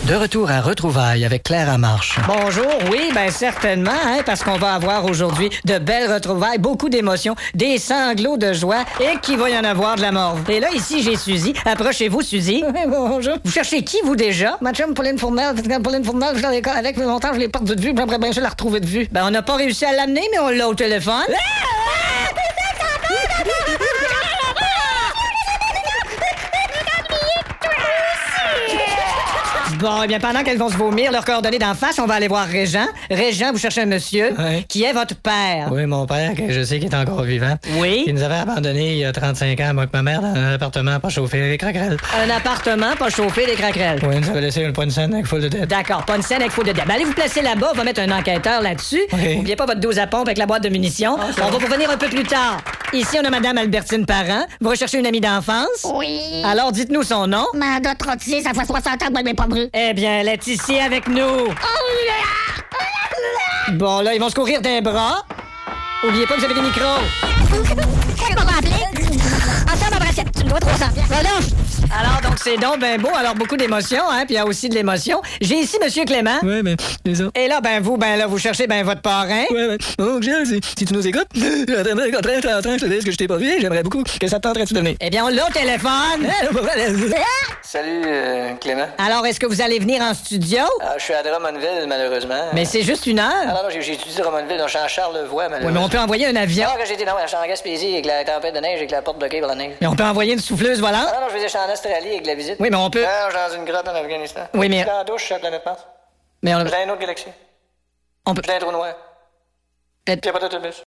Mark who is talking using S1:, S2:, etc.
S1: De retour à Retrouvailles avec Claire Lamarche.
S2: Bonjour, oui, bien certainement, hein, parce qu'on va avoir aujourd'hui de belles retrouvailles, beaucoup d'émotions, des sanglots de joie et qu'il va y en avoir de la mort. Et là, ici, j'ai Suzy. Approchez-vous, Suzy. Bonjour. Vous cherchez qui, vous, déjà? Ma chum Pauline Fournel. Pauline Fournel, je suis dans l'école avec longtemps, je l'ai pas de vue, j'aimerais bien ça la retrouver de vue. Ben, on n'a pas réussi à l'amener, mais on l'a au téléphone. Bon, eh bien, pendant qu'elles vont se vomir leurs coordonnées d'en face, on va aller voir Régent. Régent, vous cherchez un monsieur qui est votre père.
S1: Oui, mon père, que je sais qu'il est encore vivant.
S2: Oui.
S1: Il nous avait abandonnés il y a 35 ans, moi et ma mère, dans un appartement pas chauffé, les craquerelles.
S2: Un appartement pas chauffé, des craquerelles.
S1: Oui, il nous avait laissé une pointe saine avec full de dette.
S2: D'accord, pas une scène avec faux de dette. Ben, allez vous placer là-bas, on va mettre un enquêteur là-dessus.
S1: Oui.
S2: N'oubliez pas votre 12 à pompe avec la boîte de munitions. On va vous venir un peu plus tard. Ici, on a Madame Albertine Parent. Vous recherchez une amie d'enfance?
S3: Oui.
S2: Alors, dites-nous son nom.
S3: Manda Trottier, ça fait 60 ans que je pas brûlé.
S2: Eh bien, elle est ici avec nous. Bon, là, ils vont se courir d'un bras. Oubliez pas que vous avez des micros.
S3: Je pas rappeler. Attends, ma brassette, tu me dois 300. Voilà.
S2: Alors, donc, c'est donc ben beau. Alors, beaucoup d'émotions, hein, puis il y a aussi de l'émotion. J'ai ici Monsieur Clément.
S1: Oui, mais les autres.
S2: Et là, ben vous, ben là, vous cherchez ben votre parrain.
S1: Oui, mais. Oh, Gilles, si tu nous écoutes, j'attendrai qu'en train, je te dise que je t'ai pas vu. J'aimerais beaucoup que ça te tenterait-tu de venir.
S2: Eh bien, on l'a au téléphone.
S1: Salut, Clément.
S2: Alors, est-ce que vous allez venir en studio?
S1: Ah, je suis à Drummondville, malheureusement.
S2: Mais c'est juste une heure.
S1: Ah non, j'ai étudié Drummondville, donc je suis en Charlevoix,
S2: Oui,
S1: malheureusement.
S2: mais on peut envoyer un avion.
S1: Ah, quand j'étais non, je suis en Gaspésie avec la tempête de neige, avec la porte bloquée par la neige.
S2: Mais on peut envoyer une souffleuse volante.
S1: Ah non, je suis en Australie avec la visite.
S2: Oui, mais on peut.
S1: Ah, je suis dans une grotte en Afghanistan.
S2: Oui, mais.
S1: Je suis dans la douche sur la planète Mars.
S2: Mais on
S1: J'ai une autre galaxie.
S2: peut.
S1: J'ai un trou noir.
S2: Et-
S1: Puis y a pas d'autobus.